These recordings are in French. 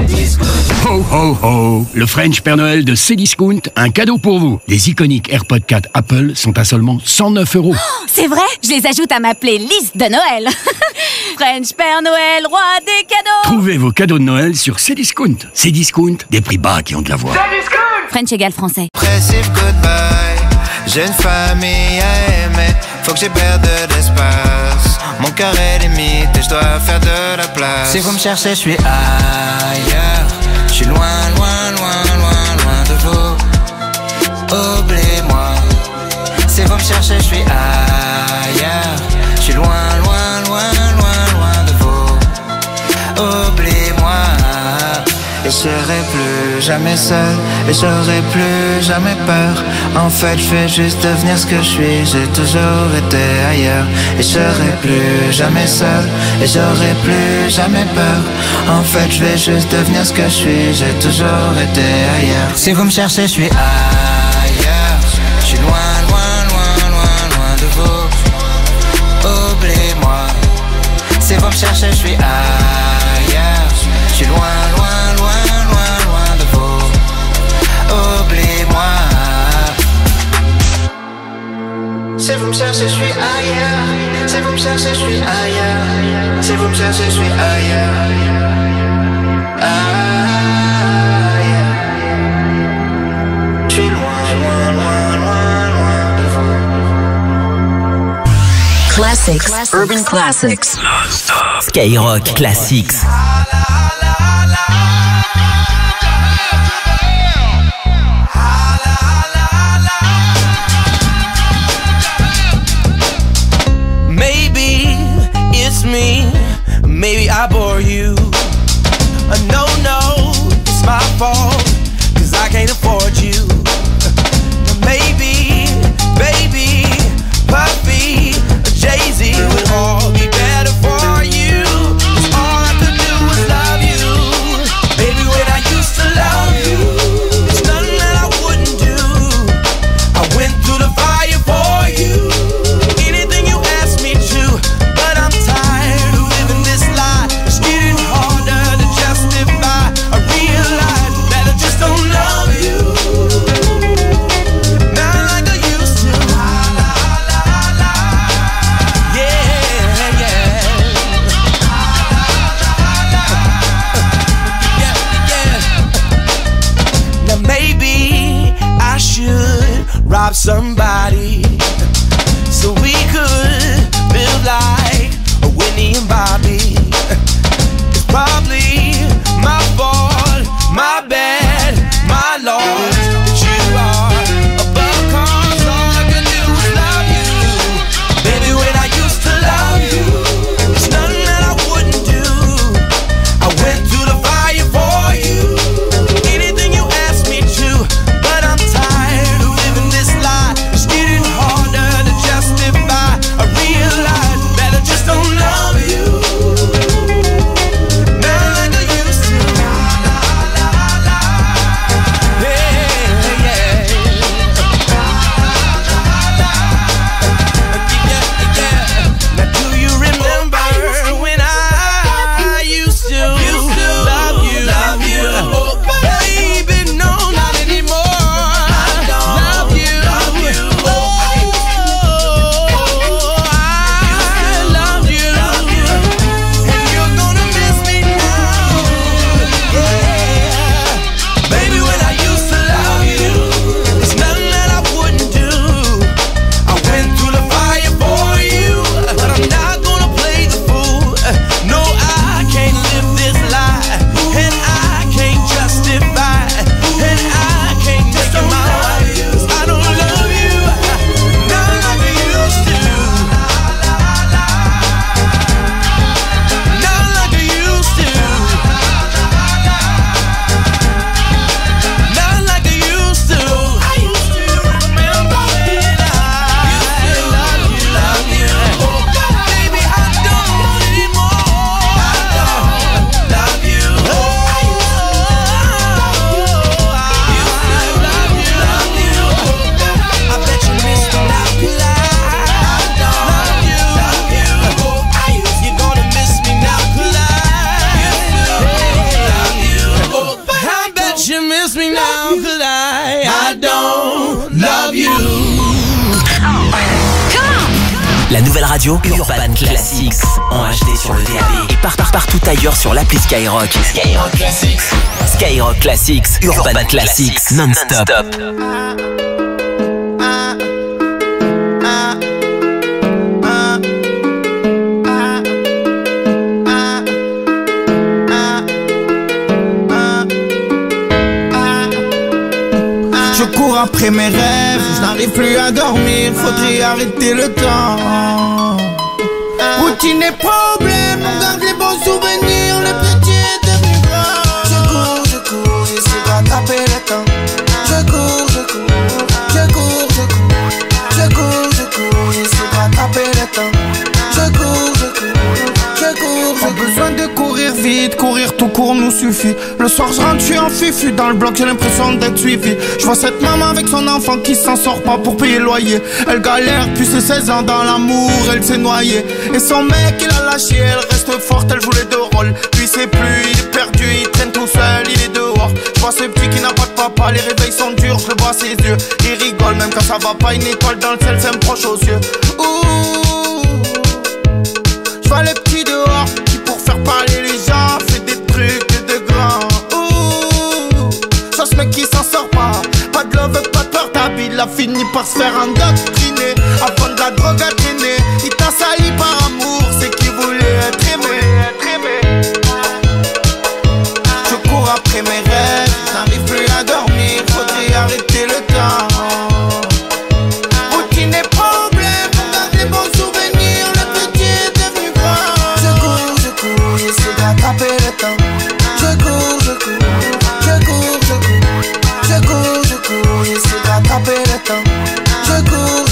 Ho ho ho! Le French Père Noël de Cdiscount, un cadeau pour vous. Les iconiques AirPods 4 Apple sont à seulement 109 €. Oh, c'est vrai? Je les ajoute à ma playlist de Noël. French Père Noël, roi des cadeaux. Trouvez vos cadeaux de Noël sur Cdiscount. Cdiscount, des prix bas qui ont de la voix. French égale français. Pressive goodbye, j'ai une famille à aimer. Faut que j'ai perdu de l'espace. Mon cœur est limite et je dois faire de la place. Si vous me cherchez, je suis ailleurs. Je suis loin, loin, loin, loin, loin de vous. Oubliez-moi. Si vous me cherchez, je suis ailleurs. Je suis loin, loin, loin, loin, loin de vous. Oubliez-moi. Et je serai plus jamais seul. Et j'aurai plus jamais peur. En fait, je vais juste devenir ce que je suis. J'ai toujours été ailleurs. Et je serai plus jamais seul. Et j'aurai plus jamais peur. En fait, je vais juste devenir ce que je suis. J'ai toujours été ailleurs. Si vous me cherchez, je suis ailleurs. Je suis loin, loin, loin, loin, loin de vous. Oubliez-moi. Si vous me cherchez, je suis ailleurs. Je suis loin, loin, loin, loin, loin de vous. Oubliez-moi. Si vous me cherchez, je suis ailleurs. Si vous me cherchez, je suis ailleurs. Si vous me cherchez, je suis ailleurs. Je suis loin, loin, loin, loin, loin de vous. Classics, Urban Classics. Skyrock Classics. Maybe it's me, maybe I bore you. No, it's my fault, 'cause I can't afford you. Maybe, baby, Puffy, Jay-Z would all be better for you. 'Cause all I could do was love you. Baby, when I used to love you, there's nothing that I wouldn't do. I went through the fire for you. Anything you asked me to, but I'm tired of living this lie. It's getting harder to justify. I realize that I just don't love you, not like I used to. Now maybe I should rob somebody so we could build like a Whitney and Bobby. It's probably my fault, my bad, my loss that you are above, 'cause all I can do is love you. Baby, when I used to love you, there's nothing that I wouldn't do. I went through the fire for you. Anything you asked me to, but I'm tired of living this lie. It's getting harder to justify. I realize that I just don't love you, not like I nouvelle radio Urban Classics en HD sur le DAB et partout ailleurs sur l'appli Skyrock. Skyrock Classics. Skyrock Classics, Urban Classics, non-stop. Je cours après mes rêves, je n'arrive plus à dormir, faudrait arrêter le temps. Routine et problème, on garde les bons souvenirs, le petit est devenu grand. Je cours, j'essaie de rattraper le temps. Je cours, j'essaie de rattraper le temps. Je cours. Pas besoin de courir vite, courir tout court nous suffit. Le soir je rentre, je suis en fifu dans le bloc, j'ai l'impression d'être suivi. Je vois cette maman avec son enfant qui s'en sort pas pour payer le loyer. Elle galère depuis ses 16 ans dans l'amour, elle s'est noyée. Et son mec il a lâché, elle reste forte, elle joue les deux rôles. Lui c'est plus, il est perdu, il traîne tout seul, il est dehors. Je vois ce petit qui n'a pas de papa, les réveils sont durs, je le vois à ses yeux. Il rigole même quand ça va pas, une étoile dans le ciel, ça me proche aux yeux. Ouh, je vois le petit dehors qui pour faire parler les gens fait des trucs de grand. Ouh, je vois ce mec qui s'en sort pas. Pas de love, pas de portable, il a fini par se faire endoctriner. Avant de la drogue à traîner, il t'a sali par amour, c'est qu'il voulait être aimé. Je cours après mes rêves, j'arrive plus à dormir, faudrait arrêter le temps. Routine et problème, on garde les bons souvenirs, le petit est devenu grand. Je cours, j'essaie d'attraper le temps. Je cours, j'essaie d'attraper le temps. Je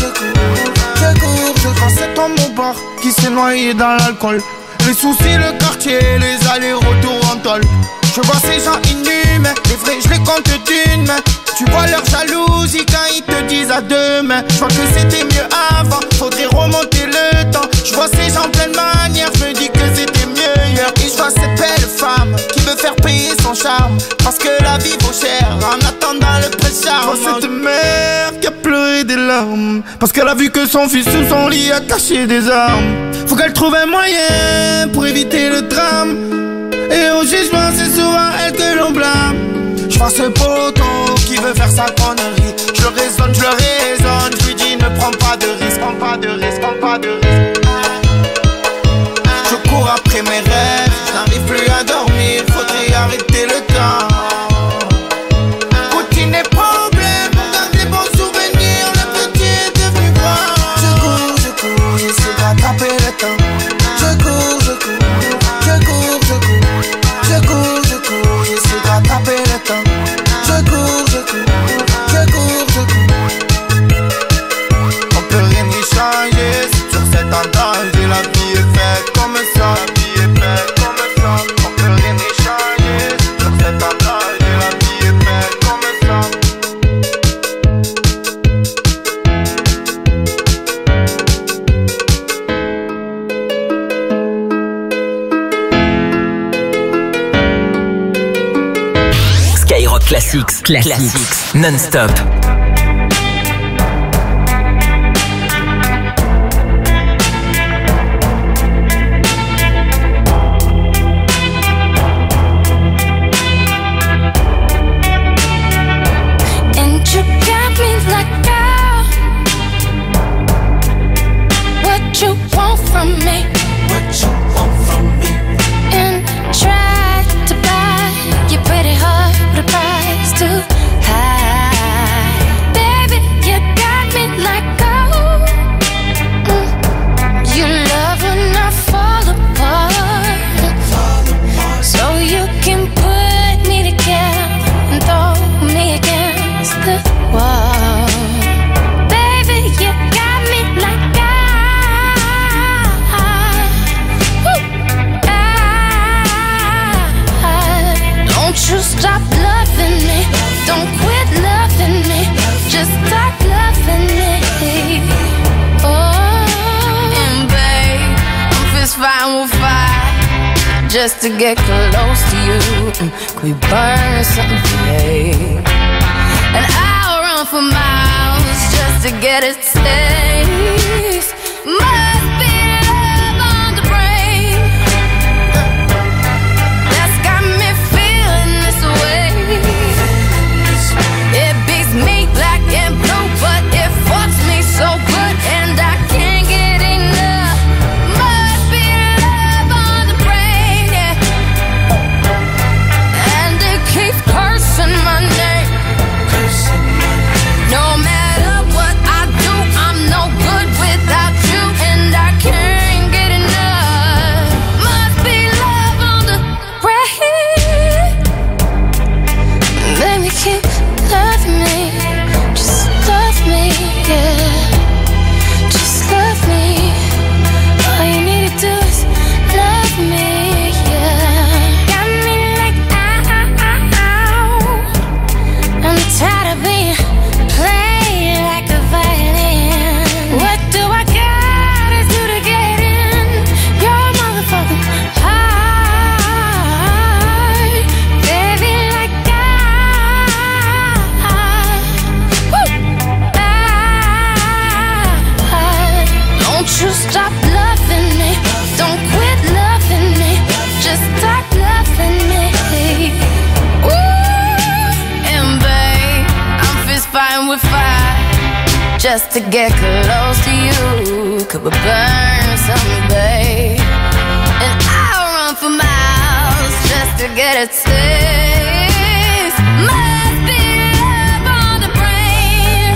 cours, c'est toi mon bar qui s'est noyé dans l'alcool. Les soucis, le quartier, les allers-retours en tôle. Je vois ces gens inhumains, les vrais je les compte d'une main. Tu vois leur jalousie quand ils te disent à demain. Je vois que c'était mieux avant, faudrait remonter le temps. Je vois ces gens pleine manière, je me dis que c'était mieux hier. Et je vois cette belle femme qui veut faire payer son charme, parce que la vie vaut cher en attendant le pré-charme. Je vois cette mère qui a pleuré des larmes, parce qu'elle a vu que son fils sous son lit a caché des armes. Faut qu'elle trouve un moyen pour éviter le drame, et au jugement c'est souvent elle que l'on blâme. Je vois ce poteau qui veut faire sa connerie, je le raisonne, je lui dis ne prends pas de risque, prends pas de risque. Je cours après mes rêves, je n'arrive plus à dormir, faudrait arrêter le temps. Routine et problème, on garde les bons souvenirs, le petit est devenu grand. Je cours, j'essaie d'attraper le temps. Je cours, j'essaie d'attraper le temps. Je cours. On peut rien y changer, c'est sur cet endroit et la vie est faite comme ça. On peut rien y changer, c'est sur cet endroit et la vie est faite comme ça. Skyrock Classics, non-stop. Just to get close to you, could we burn something today? And I'll run for miles just to get a taste. Must just to get close to you. Could we burn someday? And I'll run for miles just to get a taste. Must be love on the brain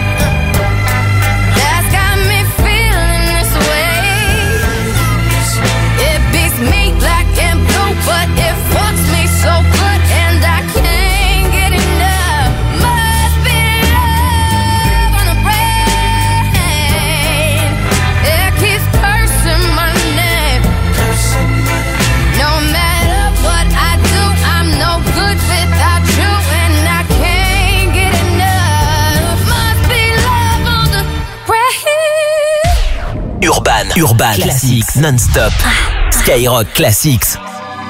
that's got me feeling this way. It beats me black and blue, but it fucks me so good, and I can't get enough. Must be love on the brain. It keeps cursing my name. No matter what I do, I'm no good without you, and I can't get enough. Must be love on the brain. Urban Classics non-stop. Skyrock Classics.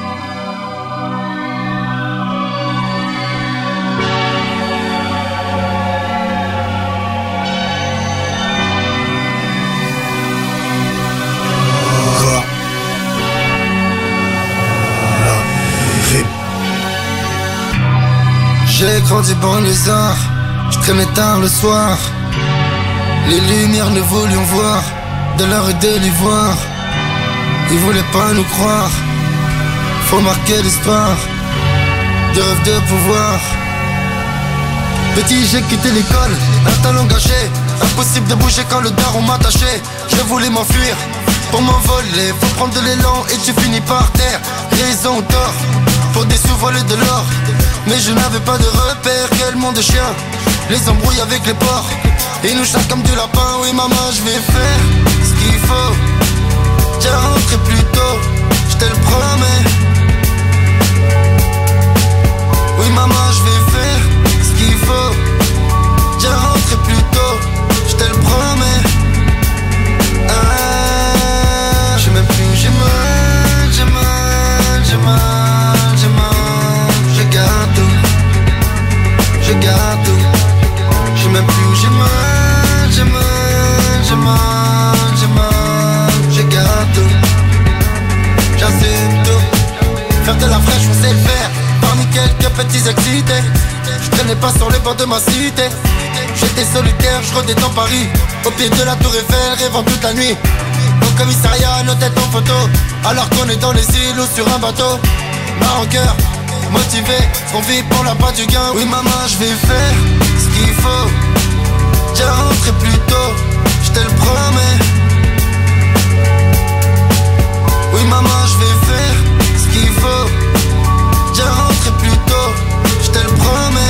J'ai grandi banlieusard, je traînais tard le soir. Les lumières ne voulions voir, de l'or et de l'ivoire. Ils voulaient pas nous croire, faut marquer l'histoire. Des rêves de pouvoir. Petit j'ai quitté l'école, un talent gâché. Impossible de bouger quand le daron m'attachait. Je voulais m'enfuir, pour m'envoler faut prendre de l'élan et tu finis par terre. Raison ou tort, pour des sous voler de l'or. Mais je n'avais pas de repère, quel monde de chien. Les embrouilles avec les porcs, ils nous chassent comme du lapin. Oui maman je vais faire ce qu'il faut. J'ai rentré plus tôt, je te le promets. Oui maman je vais faire ce qu'il faut. J'ai rentré plus tôt, je te le promets. Je sais même plus où j'ai mal, j'ai mal, j'ai mal, j'ai mal. Je garde tout, je garde tout. Je sais même plus où j'ai mal, j'ai mal, j'ai mal, j'ai mal. Je garde tout, j'assume tout. Faire de la fraîche on sait le faire. Parmi quelques petits excités, je traînais pas sur les bords de ma cité. J'étais solitaire, je rôdais dans Paris, au pied de la tour Eiffel, rêvant toute la nuit. Au commissariat, nos têtes en photo, alors qu'on est dans les îles ou sur un bateau. Main en cœur, motivé, on vit pour la part du gain. Oui maman, je vais faire ce qu'il faut. J'ai rentré plus tôt, je te le promets. Oui maman, je vais faire ce qu'il faut. J'ai rentré plus tôt, je te le promets.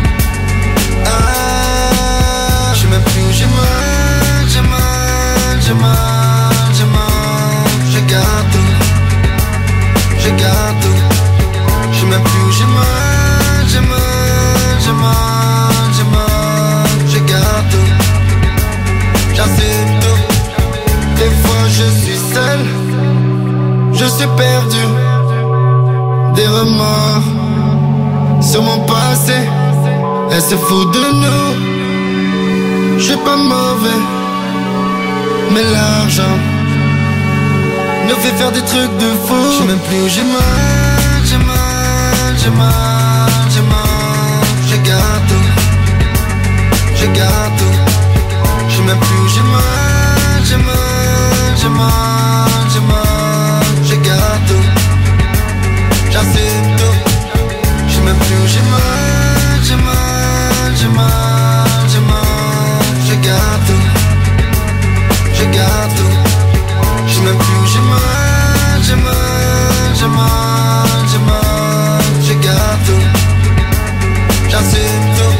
Je sais même plus où j'ai mal, j'ai mal, j'ai mal, j'ai mal. Je garde tout, je garde tout. Je sais même plus où j'ai mal, j'ai mal, j'ai mal, j'ai mal. Je garde tout, j'assume tout. Des fois je suis seul, je suis perdu. Des remords sur mon passé, elle se fout de nous. Je suis pas mauvais, mais l'argent nous fait faire des trucs de fou. Je sais même plus où j'ai mal, j'ai mal, j'ai mal, j'ai mal. Je garde tout, je garde tout. Je sais même plus où j'ai mal, j'ai mal, j'ai mal, j'ai mal. Je garde tout, j'assume tout. Je sais même plus où j'ai mal, j'ai mal, j'ai mal, j'ai mal. Je garde tout, je garde tout. Je sais même plus où j'ai mal, j'ai mal, j'ai mal, j'ai mal. Je garde tout, j'assume tout.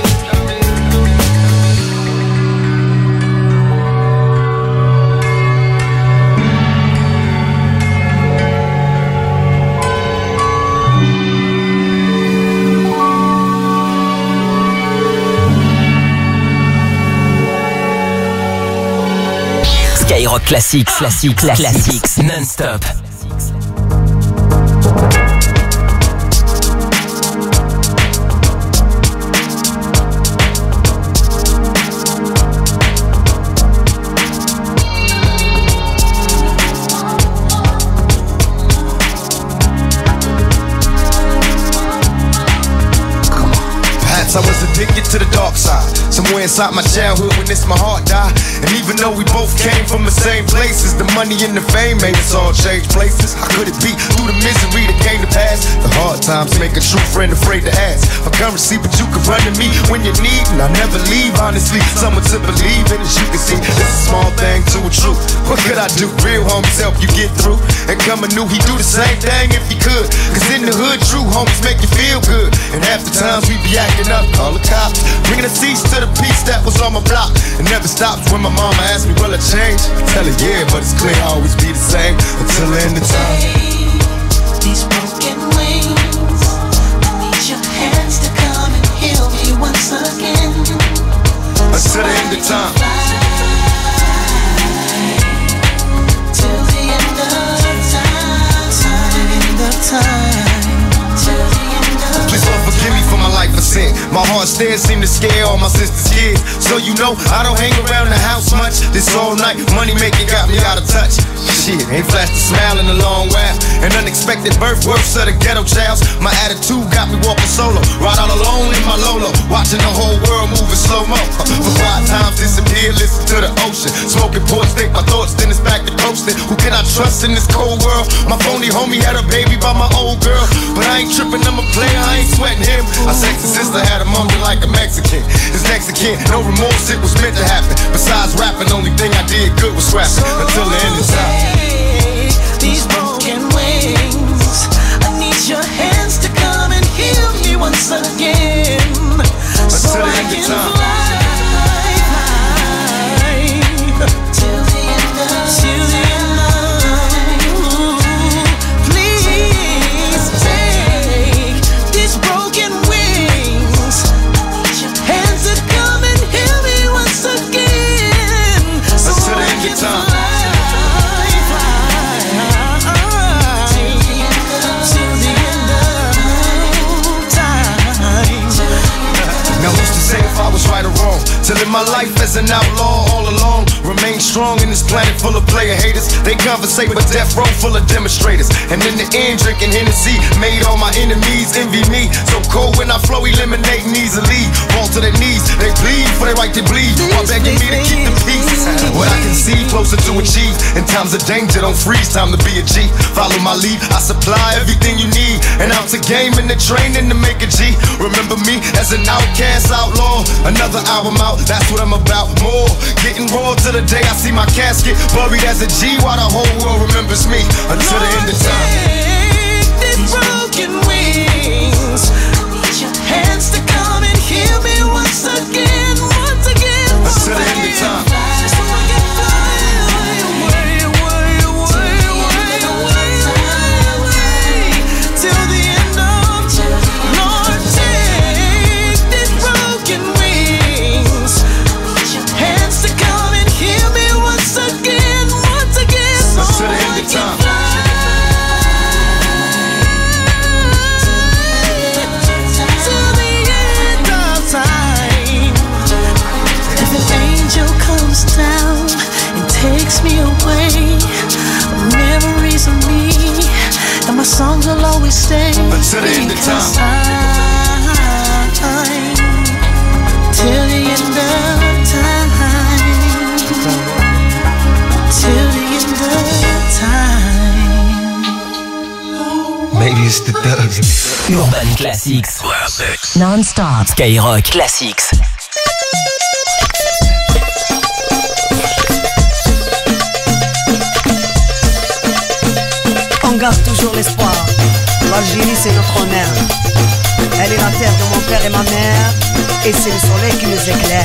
Skyrock Classics, classics, non-stop. I was was addicted to the dark side. Somewhere inside my childhood when it's my heart died. And even though we both came from the same places, the money and the fame made us all change places. How could it be through the misery that came to pass? The hard times make a true friend afraid to ask for currency, but you can run to me when you need, and I never leave. Honestly, someone to believe in, as you can see, this is a small thing to a truth. What could I do? Real homies help you get through. And coming new, he do the same thing if he could. Cause in the hood, true homies make you feel good. And half the times we be acting up, call the cops, bringing the cease to the peace that was on my block. It never stops when my mama asks me, will I change? I tell her yeah, but it's clear I'll always be the same until the end of time. These broken wings, I need your hands to come and heal me once again. Until the end of time. Till the end of time. Till the end of time. Till the end of time. Please Lord forgive me for my life of sin. My heart still seem to scare all my sister's kids. So you know I don't hang around the house much. This all night money making got me out of touch. Shit, ain't flashed a smile in a long while. An unexpected birth, worse of the ghetto childs. My attitude got me walking solo, ride all alone in my Lolo, watching the whole world moving slow-mo. For 5 times disappear, listen to the ocean, smoking ports, think my thoughts, then it's back to coasting. Who can I trust in this cold world? My phony homie had a baby by my old girl, but I ain't tripping, I'm a player, I ain't sweating him. My sexy sister had a mummy like a Mexican. His next of kin, no remorse, it was meant to happen. Besides rapping, only thing I did good was scrapping until the end of time. These broken wings, I need your hands to come and heal me once again, so I can fly till the end of. Please take these broken wings. I need your hands to come and heal me once again, so I can fly. If I was right or wrong, to live my life as an outlaw all along. Remain strong in this planet full of player haters. They conversate with death row full of demonstrators. And in the end, drinking Hennessy made all my enemies envy me. So cold when I flow, eliminating easily. Fall to their knees, they bleed for their right to bleed, while begging me to keep the peace. What I can see, closer to achieve. In times of danger, don't freeze, time to be a G. Follow my lead, I supply everything you need. And out to game in the training to make a G. Remember me as an outcast outlaw. Another album out, that's what I'm about. More, getting raw to the day I see my casket buried as a G, while the whole world remembers me until the end of time. These broken wings, I need your hands to come and heal me once again, once again, until the end of time. Takes me away, memories of me, and my songs will always stay until the end of time. Till the end of time. Till the end of time. Maybe it's the thugs. Urban Classics. Non-stop. Skyrock Classics. On garde toujours l'espoir. L'Algérie c'est notre honneur. Elle est la terre de mon père et ma mère, et c'est le soleil qui nous éclaire.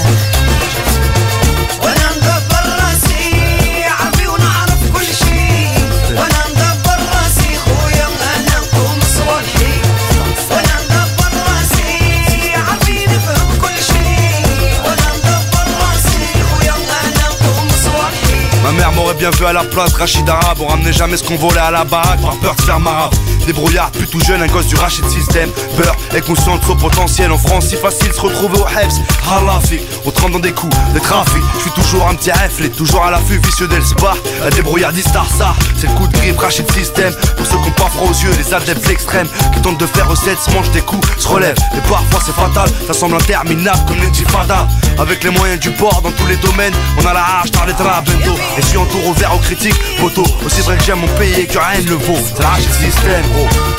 Ma mère m'aurait m'aurait bien vu à la place, Rachid Arabe. On ramenait jamais ce qu'on volait à la baraque par peur de faire marabe. Débrouillard, plus tout jeune, un gosse du Rachid System. Peur et conscient de son potentiel. En France, si facile se retrouver au Hebs. Halafik, on trempe dans des coups de trafic. Je suis toujours un petit reflet, toujours à l'affût, vicieux dès le spar. La débrouillardista, ça, c'est le coup de griffe Rachid System. Pour ceux qui n'ont pas froid aux yeux, les adeptes extrêmes qui tentent de faire recette, se mangent des coups, se relèvent. Et parfois c'est fatal, ça semble interminable comme l'intifada. Avec les moyens du bord dans tous les domaines, on a la hache, t'as les draps, bento. Et si on tourne au vert aux critiques, photo. Aussi vrai que j'aime mon pays et que rien ne le vaut. C'est la Rachid System, gros.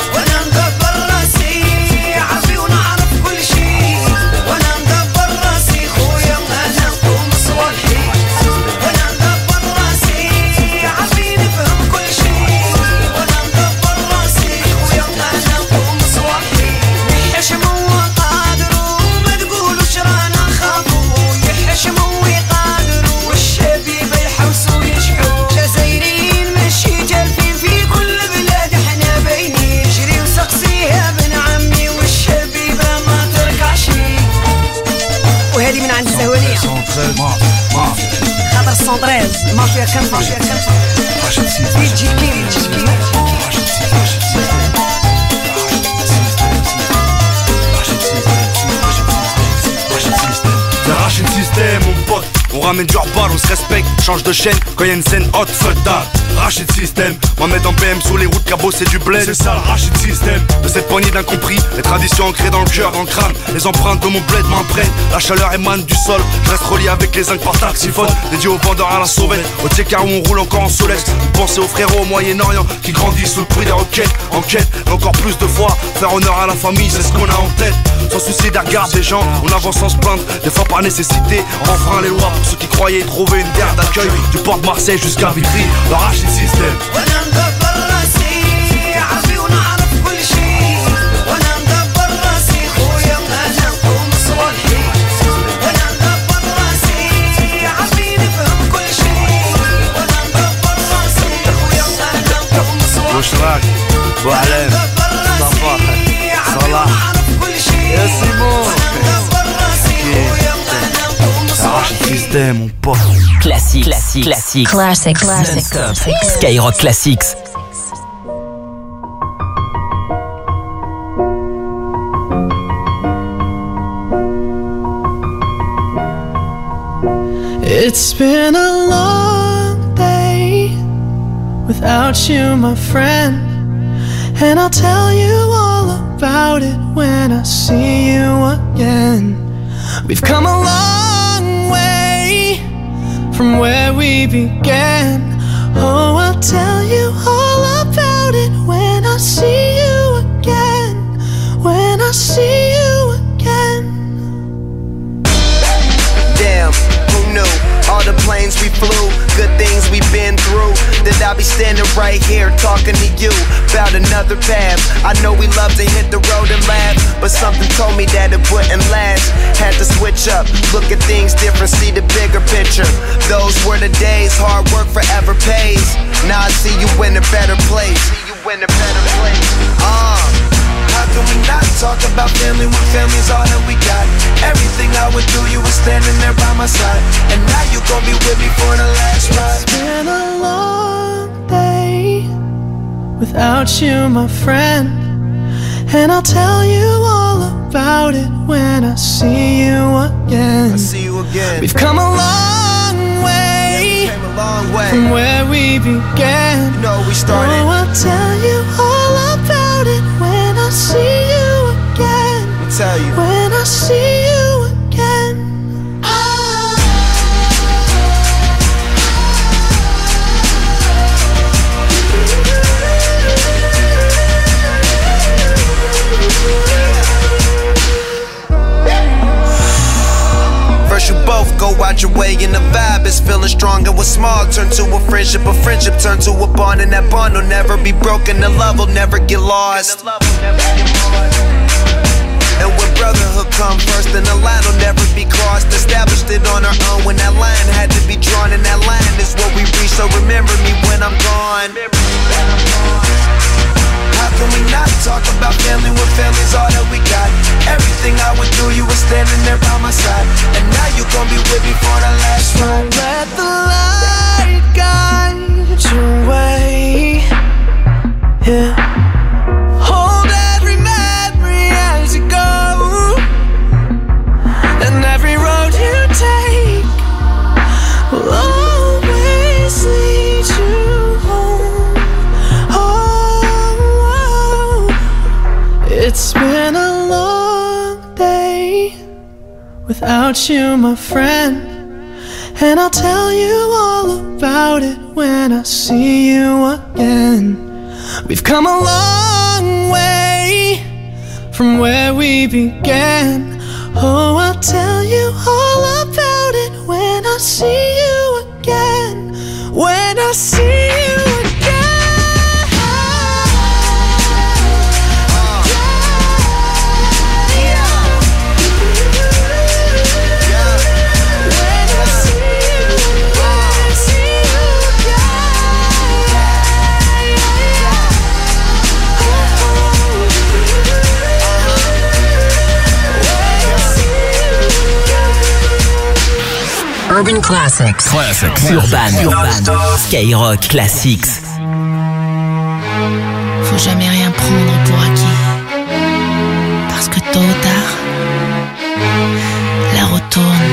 خاطر السونطريز مافيا كنفة يجي كيف Rachid System, mon pote. On ramène du repas, on se respecte, change de chaîne quand y'a une scène hot, fuck that. Rachid System, Mohamed en BM sur les routes, cabot c'est du bled. C'est ça le Rachid System. De cette poignée d'incompris, les traditions ancrées dans le cœur, dans le crâne. Les empreintes de mon bled m'imprègnent, la chaleur émane du sol. Je reste relié avec les zincs par taxiphone. Dédié aux vendeurs à la sauvette, au Tchèque où on roule encore en Solex. Vous pensez aux frérots au Moyen-Orient qui grandissent sous le bruit des roquettes. En quête, encore plus de fois, faire honneur à la famille, c'est ce qu'on a en tête. Sans souci des regards des gens, on avance sans se plaindre. Des fois par nécessité, on enfreint les lois. Pour ceux qui croyaient trouver une terre d'accueil, du port de Marseille jusqu'à Vitry, le Rachid System. بوشراك بوعلام صفاح صلاح يا سيمون Rachid System, mon pote. Classics. Classics. Skyrock Classics. It's been a long day without you, my friend, and I'll tell you all about it when I see you again. We've come a long way from where we began. Oh, I'll tell you all about it when I see you again. When I see you again. Damn, who knew? All the planes we flew, good things we've been through. That I'll be standing right here talking to you about another path. I know we love to hit the road and laugh, but something told me that it wouldn't last. Had to switch up, look at things different, see the bigger picture. Those were the days, hard work forever pays. Now I see you in a better place. How can we not talk about family when family's all that we got? Everything I went through, you were standing there by my side, and now you gon' be with me for the last ride. It's been a long day without you, my friend, and I'll tell you all about it when I see you again. We've come a long way, from where we began. You know we started. Oh, I'll tell you all about it when I see you again. Let me tell you. When I see you again. First you both go out your way and the vibe is feeling strong. And what's small turn to a friendship turn to a bond, and that bond will never be broken. The love will never get lost. And when brotherhood comes first, then the line will never be crossed. Established it on our own when that line had to be drawn, and that line is what we reach. So remember me when I'm gone. How can we not talk about family when family's all that we got? Everything I went through, you were standing there by my side, and now you gon' be with me for the last ride. Let the light guide It's been a long day without you, my friend, and I'll tell you all about it when I see you again. We've come a long way from where we began. Oh, I'll tell you all about it when I see you again. When I see you again. Urban Classics. Urban. Skyrock Classics. Faut jamais rien prendre pour acquis, parce que tôt ou tard, la route tourne.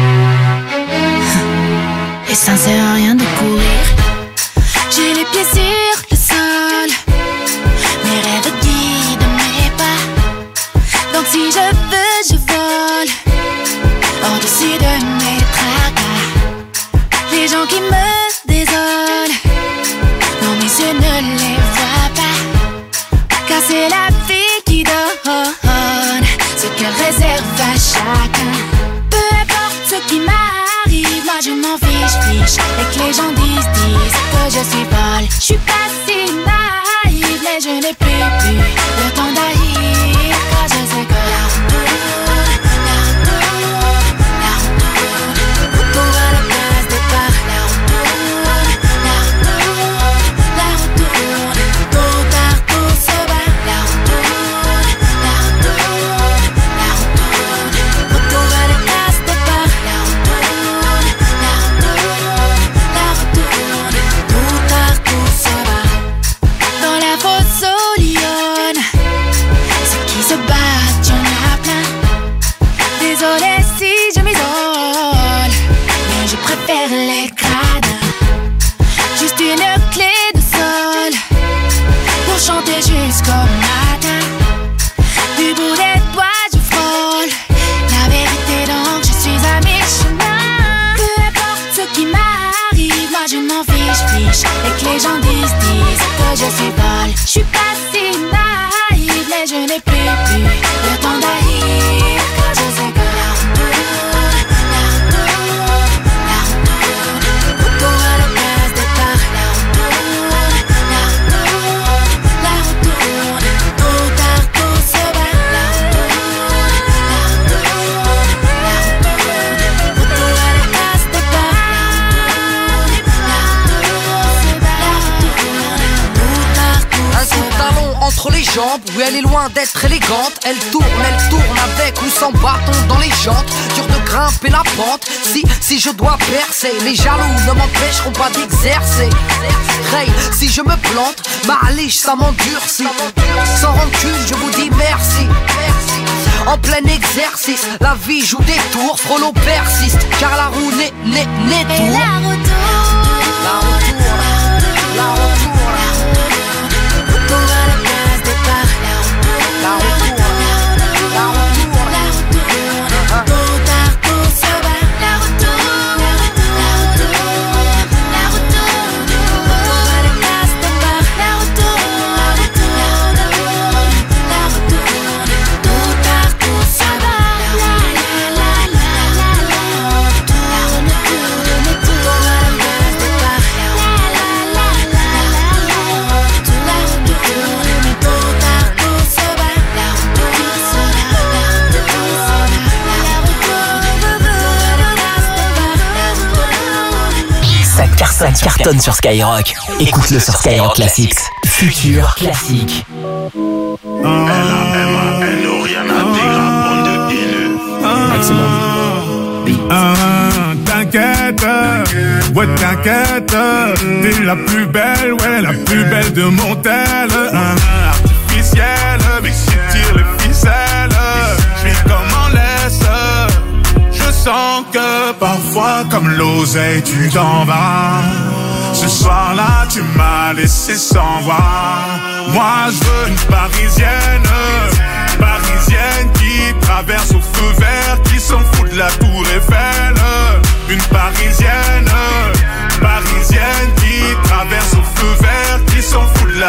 Et ça ne sert à rien de courir. J'ai les pieds sur le sol, mes rêves guident mes pas. Donc si je veux, je vole au-dessus de mes tracas. Les gens qui me désolent, non mes yeux ne les voient pas. Car c'est la vie qui donne ce qu'elle réserve à chacun. Peu importe ce qui m'arrive, moi je m'en fiche. Et que les gens disent que je suis folle. Je suis pas si naïve, mais je n'ai plus le temps d'haïr. Car je sais que la route tourne, pour à la place de départ. La route tourne, tôt ou tard tout se bat. La route tourne, retour à la place de départ. La route tourne, tôt ou tard tout se bat. Dans la fosse aux lionnes, ceux qui se battent, y'en a plein. Désolée si je m'isole, mais je préfère les gradins. Juste une clé de sol pour chanter jusqu'au matin. Du bout des doigts je frôle la vérité, donc je suis à mi-chemin. Peu importe ce qui m'arrive, moi je m'en fiche. Et que les gens disent que je suis folle. Je suis pas si naïve, mais je n'ai plus le temps d'haïr. Car je sais que la route tourne, retour à la place de départ. La route tourne, tôt ou tard tout se bat. La route tourne, retour à la place de départ. Un coup de talon entre les jambes, où elle est loin d'être élégante. Elle tourne avec ou sans bâton dans les jantes. Dur de grimper la pente, si je dois percer. Les jaloux ne m'empêcheront pas d'exercer. Hey, si je me plante, maliche ça m'endurcit. Sans rancune, je vous dis merci. En plein exercice, la vie joue des tours, Frollo persiste, car la roue n'est tour. Et la route tourne, retour à la place de départ. La route tourne, tôt ou tard tout se bat. La route tourne, retour à la place de départ. La route tourne, tôt ou tard tout se bat. Tourne, retour à la place de départ. Ça cartonne sur Skyrock. Écoute-le sur Skyrock Classics. Futur classique. T'inquiète, ouais t'inquiète, t'es la plus belle, ouais la plus belle de mon tel. Artificielle, mais si tire les ficelles, je suis comme en laisse. Je sens que parfois comme l'oseille tu t'en vas. Ce soir-là tu m'as laissé sans voix. Moi je veux une parisienne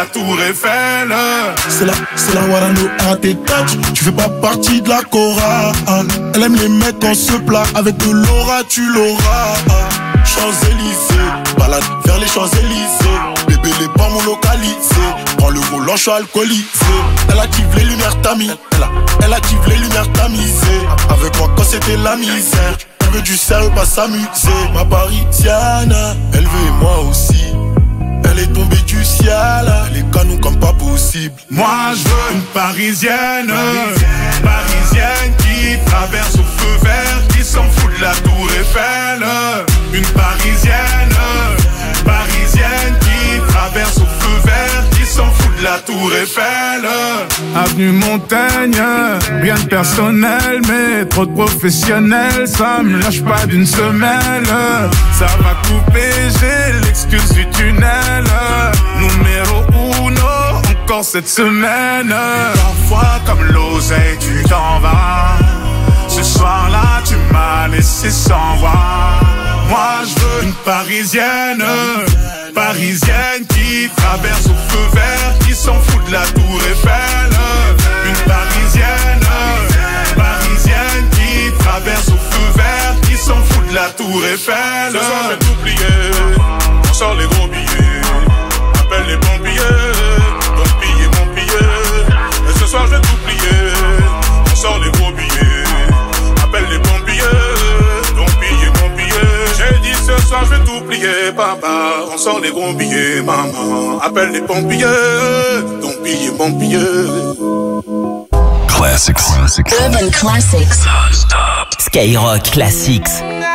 tour Eiffel. C'est la Warano à tes touch. Tu fais pas partie de la chorale. Elle aime les mecs en se plat. Avec de l'aura, tu l'auras. Champs-Élysées, balade vers les Champs-Élysées. Bébé, les bombes localisés. Prends le volant, je suis alcoolisé. Elle active les lumières tamisées. Elle active les lumières tamisées. Avec moi quand c'était la misère. Elle veut du sérieux, pas s'amuser. Ma parisienne, elle veut moi aussi. Elle est tombée du ciel, elle est canon comme pas possible. Moi je veux une parisienne, parisienne qui traverse au feu vert, qui s'en fout de la tour Eiffel. Une parisienne, parisienne qui traverse au feu vert, qui s'en fout de la tour Eiffel. Avenue Montaigne, rien de personnel, mais trop de professionnels, ça me lâche pas d'une semelle. Ça va couper, j'ai l'excuse du tunnel. Numéro uno, encore cette semaine. Parfois comme l'oseille, tu t'en vas. Ce soir-là, tu m'as laissé sans voix. Moi, je veux une parisienne, parisienne qui traverse au feu vert, qui s'en fout de la tour Eiffel. Une parisienne, parisienne qui traverse au feu vert, qui s'en fout de la tour Eiffel. Ce soir, je vais t'oublier, on sort les gros billets. Appelle les pompiers, donc piller mon billet. Et ce soir, je vais t'oublier, on sort les gros billets. Appelle les pompiers, donc piller mon billet. J'ai dit ce soir, je vais t'oublier, papa. On sort les gros billets, maman. Appelle les pompiers, donc piller mon billet. Classics. Urban Classics. Skyrock Classics.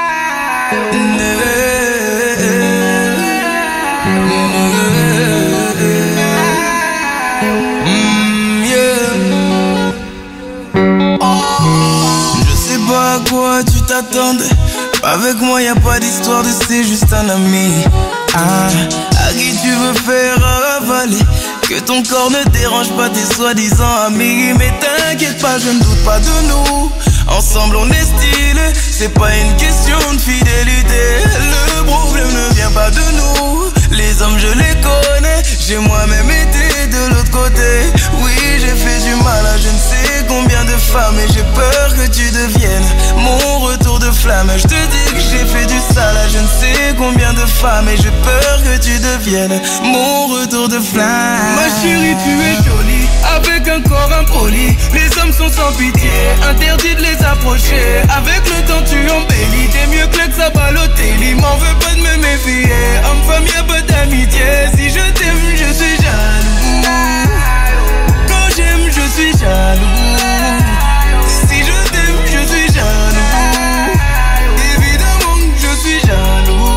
À quoi tu t'attendais? Avec moi y a pas d'histoire de c'est juste un ami. À qui tu veux faire avaler? Que ton corps ne dérange pas tes soi-disant amis. Mais t'inquiète pas, je ne doute pas de nous. Ensemble on est stylé, c'est pas une question de fidélité. Le problème ne vient pas de nous. Les hommes je les connais, j'ai moi-même été de l'autre côté. Oui, j'ai fait du mal à je ne sais combien de femmes. Et j'ai peur que tu deviennes mon retour de flamme. Je te dis que j'ai fait du sale à je ne sais combien de femmes. Et j'ai peur que tu deviennes mon retour de flamme. Ma chérie, tu es jolie, avec un corps impoli. Les hommes sont sans pitié, interdit de les approcher. Avec le temps tu embellis, t'es mieux que l'ex à Balotelli. M'en veux pas de me méfier, homme-femme y'a pas d'amitié. Si je t'aime, je suis jaloux. Quand j'aime, je suis jaloux. Si je t'aime, je suis jaloux. Évidemment que je suis jaloux.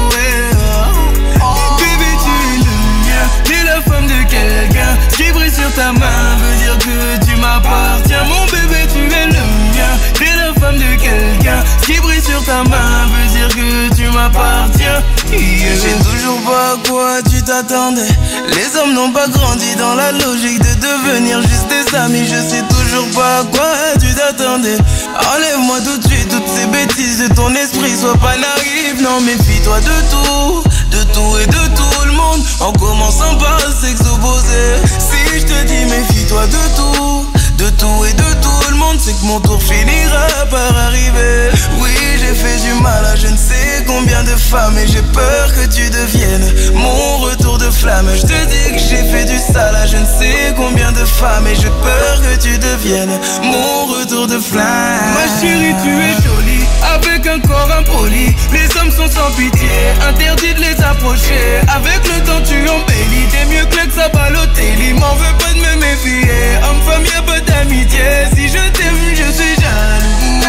Bébé, tu es le mien, t'es la femme de quelqu'un. Qui brille sur ta main veut dire que tu m'appartiens. Mon bébé, tu es le mien, t'es la femme de quelqu'un. Qui brille sur ta main veut dire que tu m'appartiens. J'ai toujours pas à quoi tu t'attendais. Les hommes n'ont pas grandi dans la logique de devenir juste des amis. Je sais toujours pas à quoi tu t'attendais. Enlève-moi tout de suite toutes ces bêtises de ton esprit. Sois pas naïf, non méfie-toi de tout et de tout le monde. En commençant par le sexe opposé. Si je te dis méfie-toi de tout et de tout le monde, c'est que mon tour finira par arriver. Oui, j'ai fait du mal à je ne sais combien de femmes. Et j'ai peur que tu deviennes mon retour de flamme. Je te dis que j'ai fait du sale à je ne sais combien de femmes. Et j'ai peur que tu deviennes mon retour de flamme. Ma chérie, tu es jolie, avec un corps impoli. Les hommes sont sans pitié, interdit de les approcher. Avec le temps tu embellis, t'es mieux que l'ex à Balotelli. M'en veux pas de me méfier, homme-femme y'a pas d'amitié. Si je t'aime, je suis jaloux.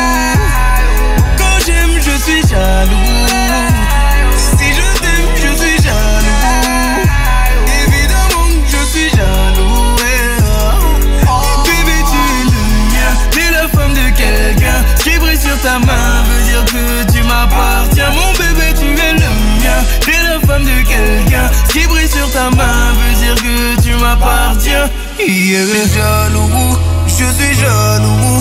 Quand j'aime, je suis jaloux. Si je t'aime, je suis jaloux. Évidemment que je suis jaloux. Bébé, tu es le mien, t'es la femme de quelqu'un. Qui brille sur ta main veut dire que tu m'appartiens. Mon bébé, tu es le mien, t'es la femme de quelqu'un. Qui brille sur ta main veut dire que tu m'appartiens. Je suis jaloux, je suis jaloux.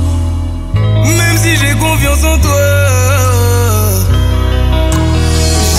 Même si j'ai confiance en toi,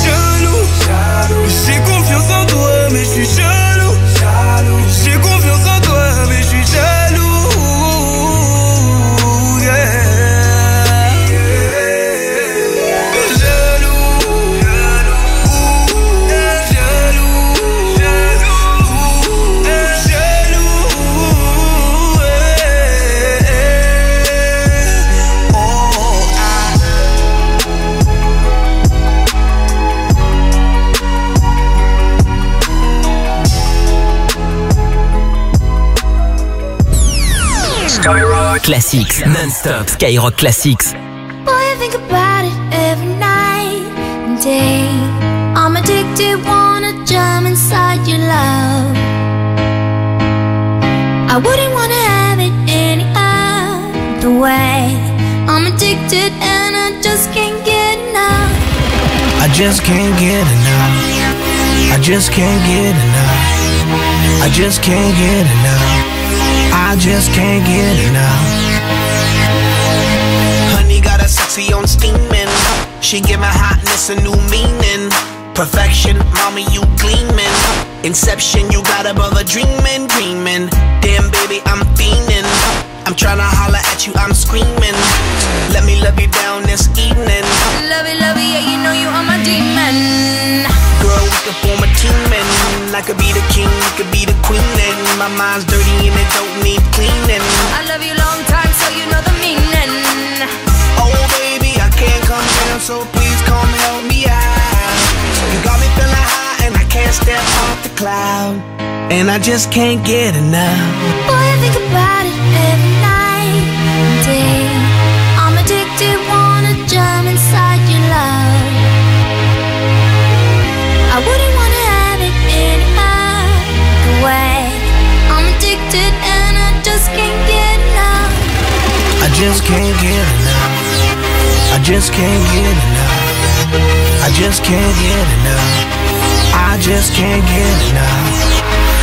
Skyrock Classics, non-stop Skyrock Classics. Boy, I think about it every night and day. I'm addicted, wanna jump inside your love. I wouldn't wanna have it any other way. I'm addicted and I just can't get enough. I just can't get enough. I just can't get enough. I just can't get enough. I just can't get enough. Honey got a sexy on steaming. She give my hotness a new meaning. Perfection, mommy, you gleaming. Inception, you got above a dreaming, dreaming. Damn, baby, I'm fiending. I'm tryna holler at you, I'm screaming. Let me love you down this evening. Love it, yeah, you know you are my demon. Girl, we could form a team and I could be the king, you could be the queen. And my mind's dirty and it don't need cleaning. I love you long time, so you know the meaning. Oh, baby, I can't come down, so please come help me out. You got me feeling high and I can't step off the cloud. And I just can't get enough. Boy, I think about it every night and day. I'm addicted, wanna jump inside your love. I wouldn't wanna have it any other way. I'm addicted and I just can't get enough. I just can't get enough. I just can't get enough. I just can't get enough. I just can't get enough.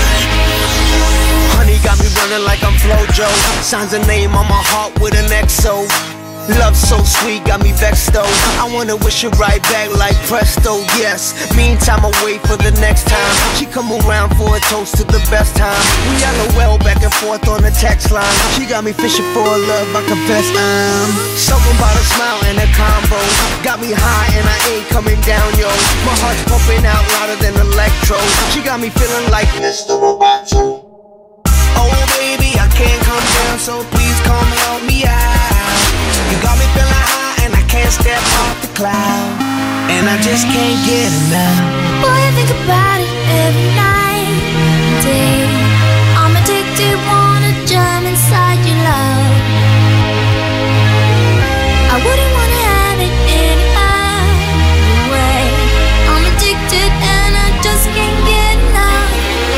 Honey got me running like I'm Flojo. Signs a name on my heart with an XO. Love so sweet, got me vexed though. I wanna wish it right back like presto, yes. Meantime, I wait for the next time she come around for a toast to the best time. We LOL back and forth on the text line. She got me fishing for a love, I confess I'm something about a smile and a combo. Got me high and I ain't coming down, yo. My heart's pumping out louder than electro. She got me feeling like Mr. Roboto. Oh baby, I can't come down, so please come help me out. You got me feeling high and I can't step off the cloud. And I just can't get enough. Boy, I think about it every night and day. I'm addicted, wanna jump inside your love. I wouldn't wanna have it any other way. I'm addicted and I just can't get enough.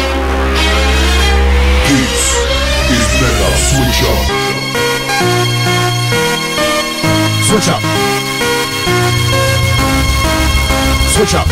This is Mega Switch Up. Switch up. Switch up.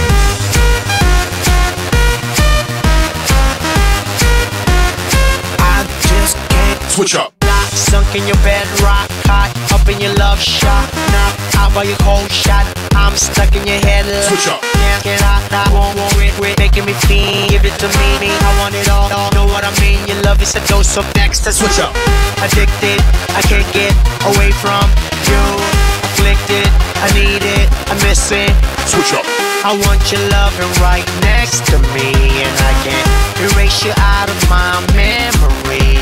I just can't switch up. Not sunk in your bed, rock hot, up in your love shot. Now out by your cold shot, I'm stuck in your head. Switch up. Can't I won't quit, making me feel. Give it to me, I want it all. Know what I mean? Your love is a dose of next. Switch up. Addicted, I can't get away from you. Afflicted, I need it, I miss it. Switch up. I want your loving right next to me, and I can't erase you out of my memory.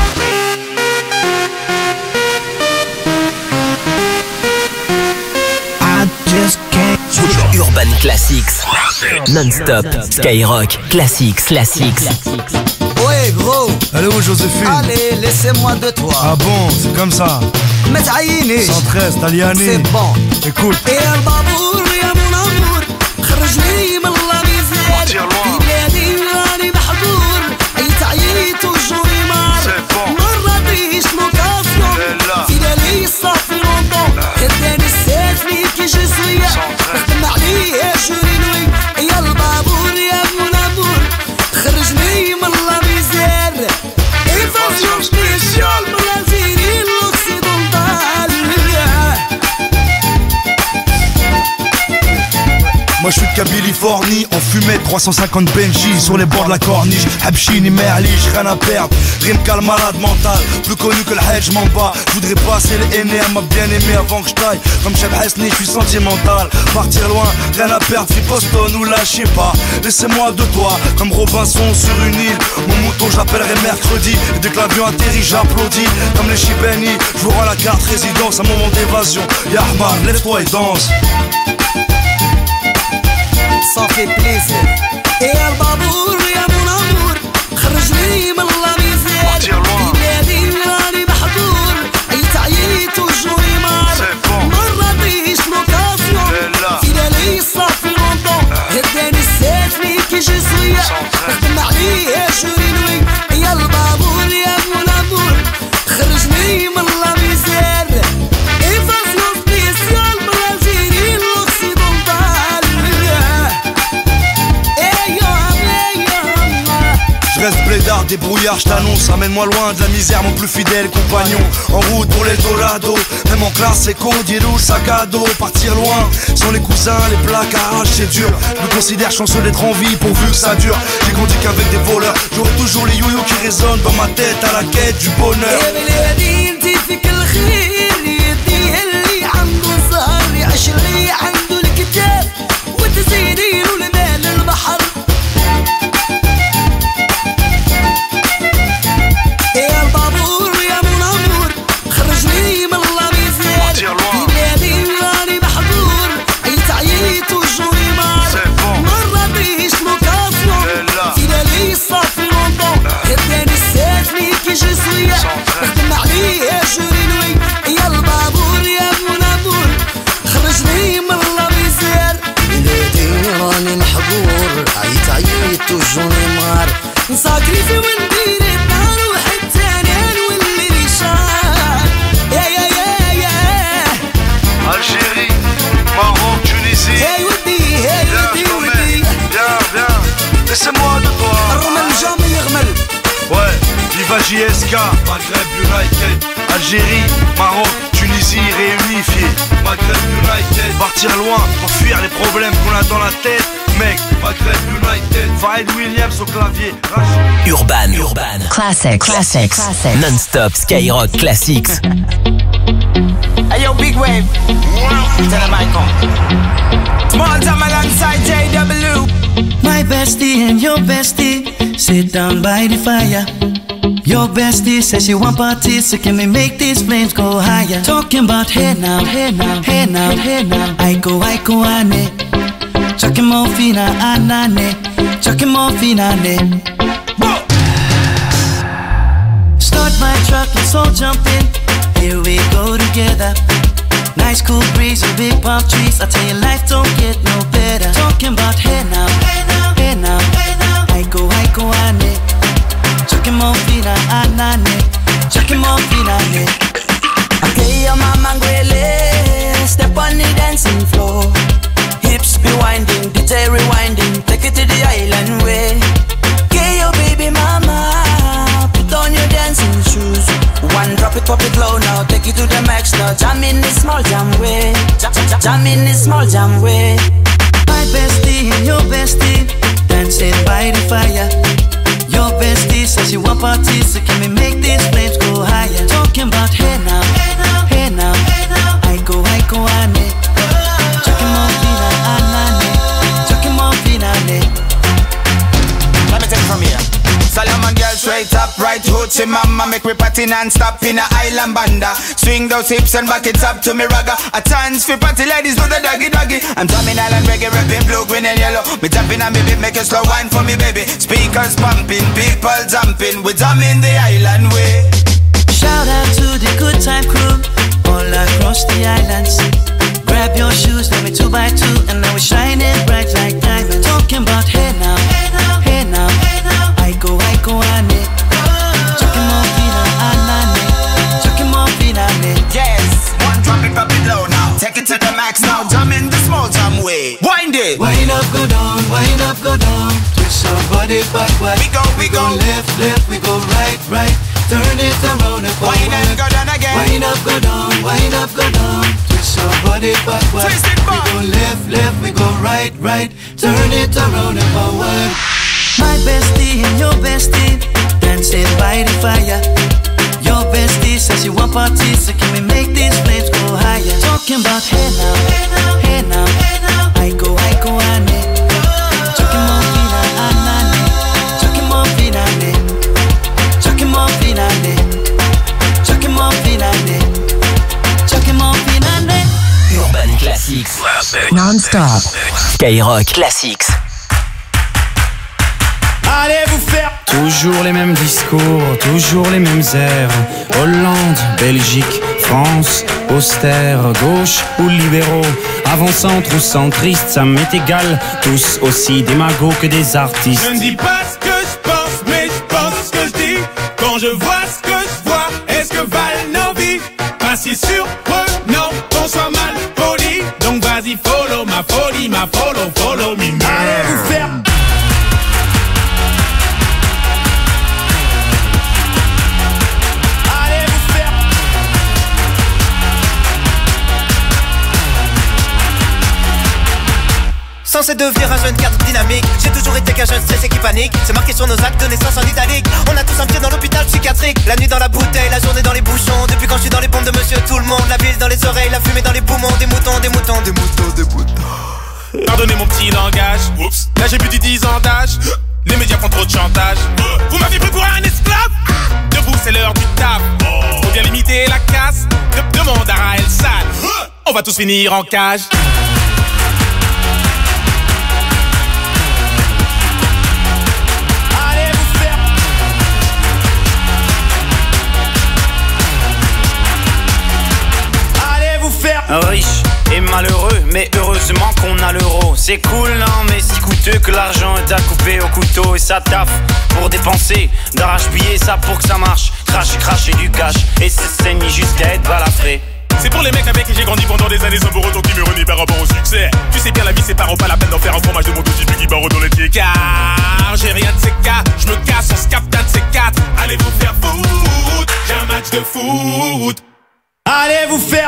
I just can't switch up. Urban Classics, non-stop Skyrock Classics. Ouais gros. Elle est où Joséphine? Allez, laissez-moi de toi. Ah bon, c'est comme ça. Mais تعينيش 113 Taliani. C'est bon. Écoute. يا البابور يا منور خرجني من اللاميزير في بلادي راني محظور عيت عييت وجوري مار ما راضيش لوكاسيون في بالي صافي لونطون خداني السافلي كي جسوية نخدم عليه جوري نوي يا البابور يا منور خرجني من اللاميزير إيفازيون سبيسيال برازيلي l'occidental. Moi je suis de Californie, en fumée 350 Benji sur les bords de la corniche. Habchini, Merlich, rien à perdre. Rimka le malade mental, plus connu que le Hedge, m'en bats. Je voudrais passer les aînés à ma bien-aimée avant que je taille. Comme Cheb Hesni, je suis sentimental. Partir loin, rien à perdre, free Boston ou lâchez pas. Laissez-moi de toi, comme Robinson sur une île. Mon mouton j'appellerai mercredi. Et dès que l'avion atterrit, j'applaudis. Comme les Chibeni, je vous rends la carte résidence, un moment d'évasion. Yahman, lève-toi et danse. Ça fait plaisir. يا البابور يا منور خرجني من اللاميزير في بلادي راني محظور reste blédard, débrouillard, je t'annonce. Ramène-moi loin de la misère, mon plus fidèle compagnon. En route pour les Dorado, même en classe éco, diélou, sac à dos. Partir loin, sans les cousins, les placards, c'est dur. Je me considère chanceux d'être en vie pourvu que ça dure. J'ai grandi qu'avec des voleurs, j'aurai toujours les yo-yo qui résonnent dans ma tête à la quête du bonheur. نساكري في وندير الدار وحتى انا نولي ريشان يا Algérie, Maroc, Tunisie. Hey ودي Viens, laissez-moi de toi. الرمل جامي يغمل. Ouais, Viva JSK, Maghreb United. Algérie, Maroc, Tunisie réunifiés. Maghreb United. Partir loin pour fuir les problèmes qu'on a dans la tête. Mec, Maghreb United. Farid Williams au clavier. Urban. Classics. Non-stop Skyrock Classics. Hey yo, big wave. Tell the mic on. Small time alongside JW. My bestie and your bestie sit down by the fire. Your bestie says she want parties, so can we make these flames go higher? Talking about hey now. I go ane. Chucking more fina anane. Start my truck, let's all jump in. Here we go together. Nice cool breeze and big palm trees. I tell you, life don't get no better. Talking about hey now. I go ane. Chucking more fina anane. Okay, your mama ngwele. Step on the dancing floor. Hips be winding, DJ rewinding. Take it to the island way. Okay, your baby mama. Put on your dancing shoes. One drop it, pop it low now. Take it to the max now. Jam in this small jam way. Jam in this small jam way. My bestie and your bestie dancing by the fire. Your bestie says she want parties, so can we make these flames go higher? Talking about hey now. I go ane. Chucking more fina anane. Let me take it from here. Solomon girl straight up, right hoochie mama. Make me party non-stop in a island banda. Swing those hips and back it up to me ragga. A chance for party ladies do the doggy. I'm drumming island reggae, rapping blue, green and yellow. Me jumping on me beat, make a slow wine for me baby. Speakers pumping, people jumping. We drumming the island way. Shout out to the good time crew all across the islands. Grab your shoes, let me 2x2, and now we're shining bright like diamonds. Talking about hey now. I go ane. Chucking more fina anane. Yes, one drop it, pop it low now. Take it to the max now. Jump in the small jam way. Wind it. Wind up, go down. Twist your body backward. We go left, we go right. Turn it around and forward. Wind and go down again. Wind up, go down. Twist your body backward. Twist it back. We go left, we go right. Turn it around and forward. My bestie and your bestie dancing by the fire. Your bestie says she want parties, so can we make these flames go higher? Talking about hey now. I go ane. Chucking more fina anane. Urban Classics. Non-stop. Skyrock Classics. Allez vous faire. Toujours les mêmes discours, toujours les mêmes airs. Hollande, Belgique, France, austère, gauche ou libéraux, avant-centre ou centriste, ça m'est égal. Tous aussi démagos que des artistes. Je ne dis pas ce que je pense, mais je pense ce que je dis. Quand je vois ce que je vois, est-ce que valent nos vies? Pas si surprenant qu'on soit mal poli. Donc vas-y, follow ma folie, follow me. Allez vous faire. censé devenir un jeune cadre dynamique. J'ai toujours été qu'un jeune stressé qui panique. C'est marqué sur nos actes de naissance en italique. On a tous un pied dans l'hôpital psychiatrique. La nuit dans la bouteille, la journée dans les bouchons. Depuis quand je suis dans les pompes de monsieur tout le monde. La ville dans les oreilles, la fumée dans les poumons. Des moutons, des moutons, des moutons, des moutons. Pardonnez mon petit langage. Oups. Là j'ai plus de 10 ans d'âge. Les médias font trop de chantage. Vous m'avez pris pour un esclave. Debout c'est l'heure du taf. Faut bien limiter la casse. Demande à Raël Sal. On va tous finir en cage. Riche et malheureux, mais heureusement qu'on a l'euro. C'est cool, non, mais si coûteux que l'argent est à couper au couteau. Et ça taffe pour dépenser, d'arrache-billets, ça pour que ça marche. Cracher du cash, et c'est saigné jusqu'à être balafré. C'est pour les mecs avec qui j'ai grandi pendant des années sans pour autant qui me renient par rapport au succès. Tu sais bien la vie c'est pas la peine d'en faire un fromage de mon dossier qui barre dans les pieds. Car j'ai rien de ces cas, je me casse, on se capte un de ces quatre. Allez vous faire foutre, j'ai un match de foot. Allez vous faire.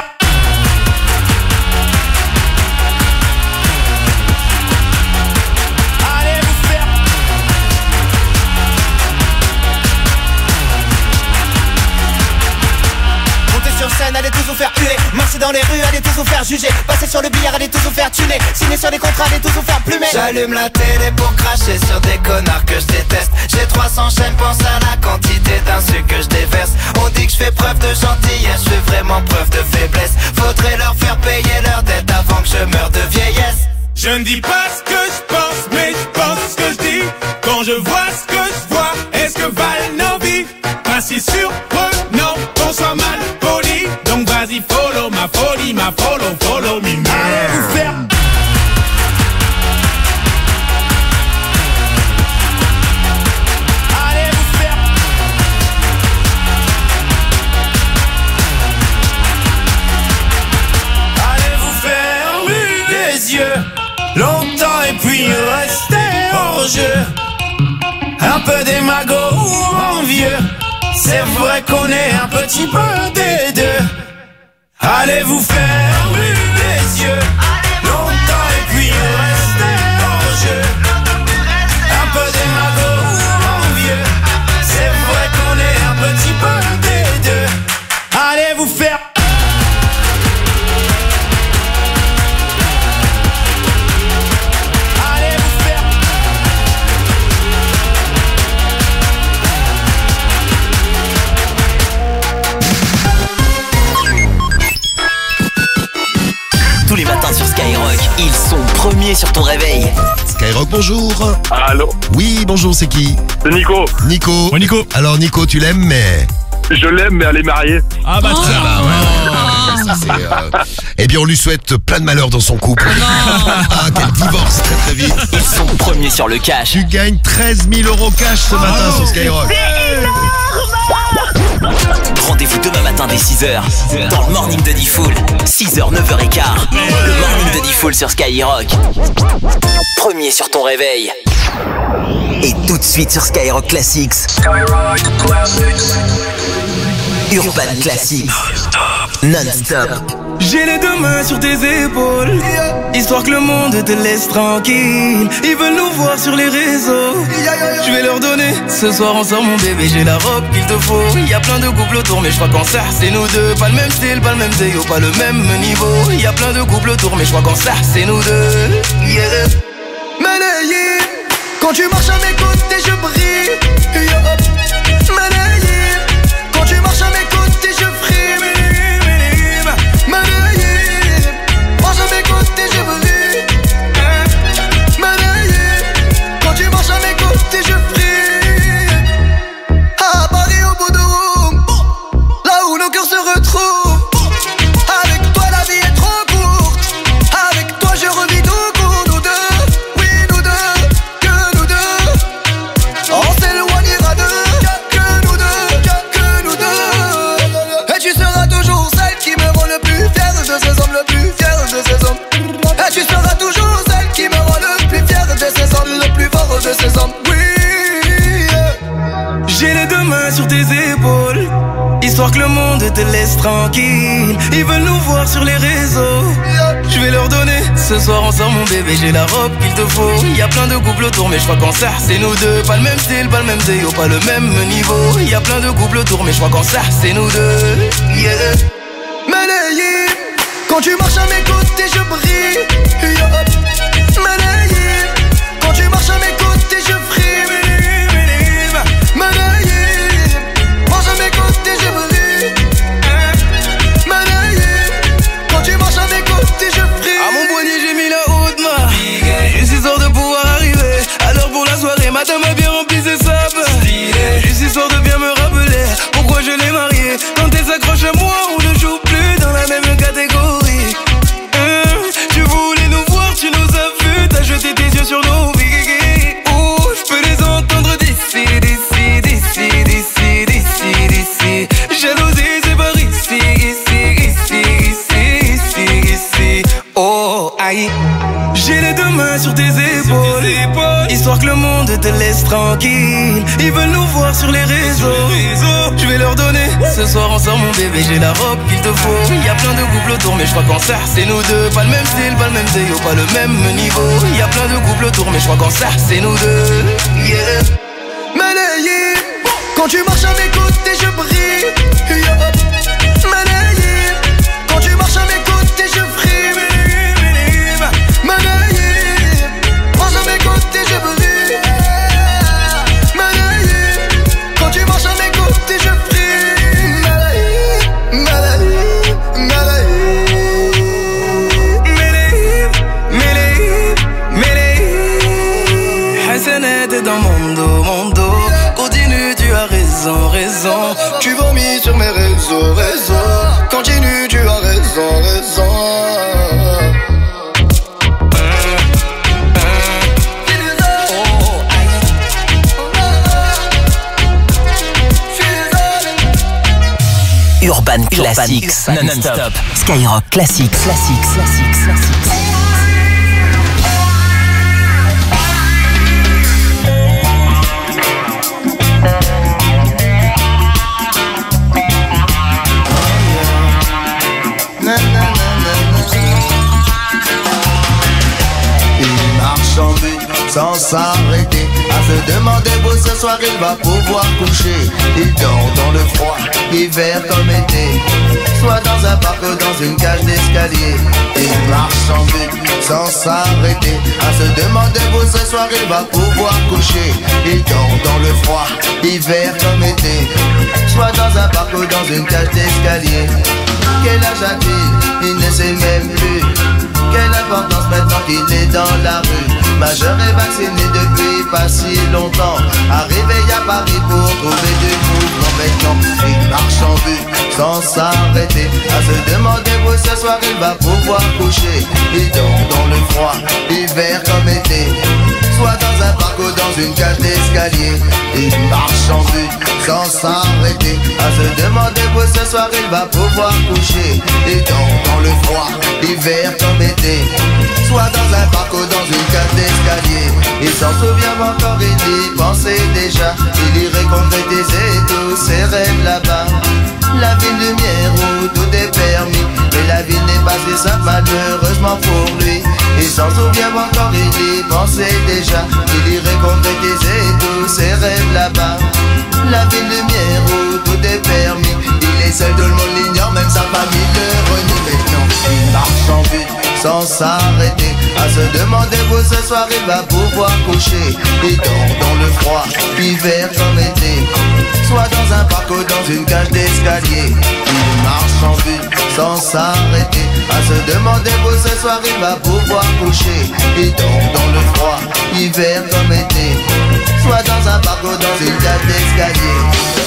Sur scène, allez tous vous faire huer. Marcher dans les rues, allez tous vous faire juger. Passer sur le billard, allez tous vous faire tuner. Signer sur les contrats, allez tous vous faire plumer. J'allume la télé pour cracher sur des connards que je déteste. J'ai 300 chaînes, pense à la quantité d'insultes que je déverse. On dit que je fais preuve de gentillesse, je fais vraiment preuve de faiblesse. Faudrait leur faire payer leur dette avant que je meure de vieillesse. Je ne dis pas ce que je pense, mais je pense ce que je dis. Quand je vois ce que je vois, est-ce que valent nos vies? Pas si surprenant qu'on soit mal poli. Donc vas-y, follow ma folie, ma follow me now. Allez vous faire. Allez vous faire. Allez vous fermer les yeux longtemps et puis rester hors jeu. Un peu démago ou envieux, c'est vrai qu'on est un petit peu des deux. Allez vous fermer les yeux longtemps et puis rester hors jeu. Un peu démago ou envieux, c'est vrai qu'on est un petit peu des deux. Allez vous faire. Tous les matins sur Skyrock, ils sont premiers sur ton réveil. Skyrock, bonjour. Allô. Oui, bonjour, c'est qui? C'est Nico. Nico. Ouais, Nico. Alors Nico, tu l'aimes, mais... Je l'aime, mais elle est mariée. Ah bah tiens. Eh bien, on lui souhaite plein de malheur dans son couple. Ah, qu'elle divorce très très vite. Ils sont premiers sur le cash. Tu gagnes 13 000 € cash ce matin sur Skyrock. Rendez-vous demain matin dès 6h dans le Morning de Diffoul. 6h, 9h15. Le Morning de Diffoul sur Skyrock. Premier sur ton réveil. Et tout de suite sur Skyrock Classics. Urban Classics. Non-stop. J'ai les deux mains sur tes épaules, histoire que le monde te laisse tranquille. Ils veulent nous voir sur les réseaux, je vais leur donner. Ce soir on sort mon bébé, j'ai la robe qu'il te faut. Y a plein de couples autour mais je crois qu'en ça c'est nous deux. Pas le même style, pas le même déo, pas le même niveau. Y a plein de couples autour mais je crois qu'en ça c'est nous deux. Yeah. Malayé, quand tu marches à mes côtés je brille. Yeah. Malayé, quand tu marches à mes côtés je frime. Marche à mes côtés, je brille. Malayé, quand tu marches à mes côtés, je brille. À Paris, au bout de Rome, là où nos cœurs se retrouvent. Avec toi, la vie est trop courte. Avec toi, je revis tout pour nous deux. Oui, nous deux, que nous deux. On s'éloignera d'eux, que nous deux, que nous deux. Et tu seras toujours celle qui me rend le plus fier de ces hommes, le plus fier de ces hommes. Et tu seras toujours celle qui me rend le plus fier de ces hommes, le plus fort de ces hommes. Oui. J'ai les deux mains sur tes épaules, histoire que le monde te laisse tranquille. Ils veulent nous voir sur les réseaux, je vais leur donner. Ce soir on sort mon bébé, j'ai la robe qu'il te faut. Y a plein de couples autour, mais je crois qu'en ça c'est nous deux. Pas le même style, pas le même déo, pas le même niveau. Y a plein de couples autour, mais je crois qu'en ça c'est nous deux. Yeah. Malayé, quand tu marches à mes côtés je brille. Yeah. Malayé, quand tu marches à mes côtés je frime. Malayé, marche à mes côtés je brille. Malayé, quand tu marches à mes côtés je frime. À mon poignet j'ai mis la haute main. Juste histoire de pouvoir arriver. Alors pour la soirée, madame a bien rempli ses sapes. Juste histoire de bien me rappeler pourquoi je l'ai mariée. Quand elle s'accroche à moi, on ne joue plus dans la même catégorie. Tu voulais nous voir, tu nous as vus. T'as jeté tes yeux sur nos vies. Oh, je peux les entendre d'ici, d'ici, d'ici, d'ici, d'ici, d'ici. Jalousie, c'est par ici, ici, ici, ici, ici, ici. Oh, aïe. J'ai les deux mains sur tes épaules, histoire que le monde te laisse tranquille. Ils veulent nous voir sur les réseaux, je vais leur donner. Ce soir on sort mon bébé, j'ai la robe qu'il te faut. Y a plein de couples autour, mais je crois qu'en ça c'est nous deux. Pas le même style, pas le même déo, pas le même niveau. Y a plein de couples autour, mais je crois qu'en ça c'est nous deux. Yeah. Malayé, quand tu marches à mes côtés je brille. Yeah. Malayé, quand tu marches à mes côtés je frime. Malayé, marche à mes côtés je brille. Malayé, quand tu marches à mes côtés je frime. Malayé, malayé, malayé. Malayé, malayé. Hassanet est dans mon dos. Continue, tu as raison. Tu vomis sur mes réseaux. Continue, tu as raison. Urban Classics, non-stop. Skyrock Classics. Il marche en but sans s'arrêter, à se demander où ce soir il va pouvoir coucher. Il dort dans le froid, hiver comme été, soit dans un parc ou dans une cage d'escalier. Il marche en but sans s'arrêter, à se demander où ce soir il va pouvoir coucher. Il dort dans le froid, hiver comme été, soit dans un parc ou dans une cage d'escalier. Quel âge a-t-il? Il ne sait même plus. Quelle importance maintenant qu'il est dans la rue. Majeur et vacciné depuis pas si longtemps. Arrivé à Paris pour trouver du mouvement. Maintenant il marche en but sans s'arrêter, à se demander où ce soir il va pouvoir coucher. Il dort dans le froid, hiver comme été, soit dans un parc ou dans une cage d'escalier. Il marche en but sans s'arrêter, à se demander où ce soir il va pouvoir coucher. Il dort dans le froid, hiver comme été, soit dans un parc ou dans une cage d'escalier. Il s'en souvient encore, il y pensait déjà. Il irait concrétiser tous ses rêves là-bas. La ville lumière où tout est permis, mais la ville n'est pas si simple malheureusement pour lui. Il s'en souvient encore, il y pensait déjà. Il irait concrétiser tous ses rêves là-bas. La ville lumière où tout est permis, il est seul, tout le monde l'ignore, même sa famille le renie. Maintenant il marche en but sans s'arrêter, à se demander où ce soir il va pouvoir coucher. Il dort dans le froid, hiver comme été, soit dans un parc ou dans une cage d'escalier. Il marche en but sans s'arrêter, à se demander où ce soir il va pouvoir coucher. Il dort dans le froid, hiver comme été, soit dans un parc ou dans une cage d'escalier.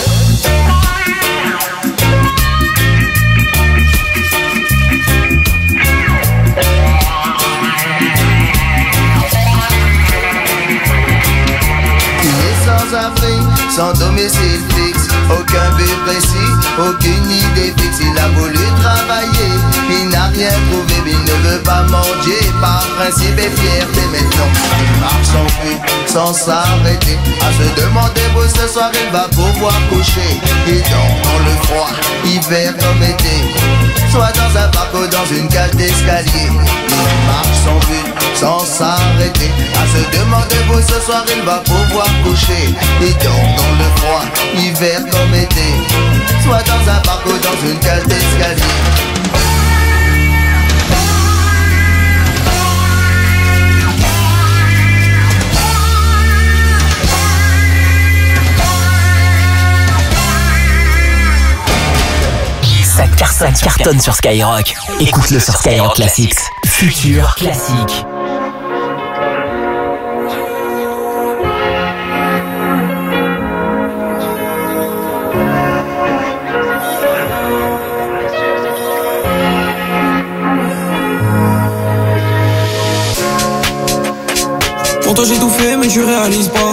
Sans abri, sans domicile fixe, aucun but précis, aucune idée fixe. Il a voulu travailler, il n'a rien trouvé, mais il ne veut pas manger par principe et fierté. Maintenant il marche en but sans s'arrêter, à se demander où ce soir il va pouvoir coucher. Il dort dans le froid, hiver comme été, soit dans un parc ou dans une cage d'escalier. Il marche sans but, sans s'arrêter, à se demander où ce soir il va pouvoir coucher. Il dort dans le froid, hiver comme été, soit dans un parc ou dans une cage d'escalier. Ça cartonne sur Skyrock. Écoute-le sur Skyrock Classics. Futur classique. Pour toi j'ai tout fait mais tu réalises pas.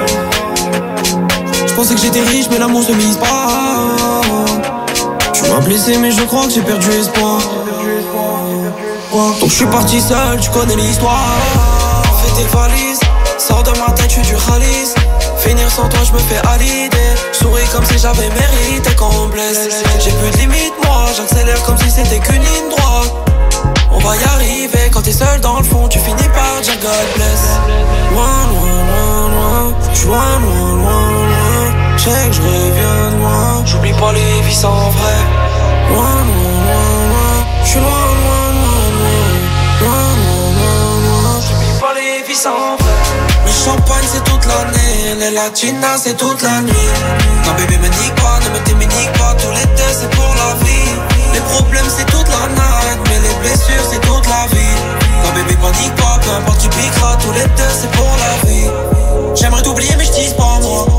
Je pensais que j'étais riche mais l'amour se mise pas. Tu m'as blessé mais je crois que j'ai perdu espoir. Donc je suis parti seul, tu connais l'histoire. Fais tes valises, sors de ma tête, je suis du Khalis. Finir sans toi je me fais à l'idée. Souris comme si j'avais mérité quand on blesse. J'ai plus de limite moi, j'accélère comme si c'était qu'une ligne droite. On va y arriver, quand t'es seul dans le fond tu finis par dire God bless. Loin, loin, loin, loin, j'suis loin, loin, loin, loin. J'sais que j'reviens de loin, j'oublie pas les vies sans vrai. Loin, loin, loin, loin, j'suis loin, loin, loin, loin. Loin, loin, loin, loin, j'oublie pas les vies sans vrai. Le champagne c'est toute l'année, les latinas c'est toute la nuit. Non bébé me nique pas, ne me t'éminique pas, tout l'été c'est pour la vie. Les problèmes c'est toute la night, mais les blessures c'est toute la vie. Non bébé panique pas, peu importe tu piqueras, tout l'été c'est pour la vie. J'aimerais t'oublier mais j'tise pas moi.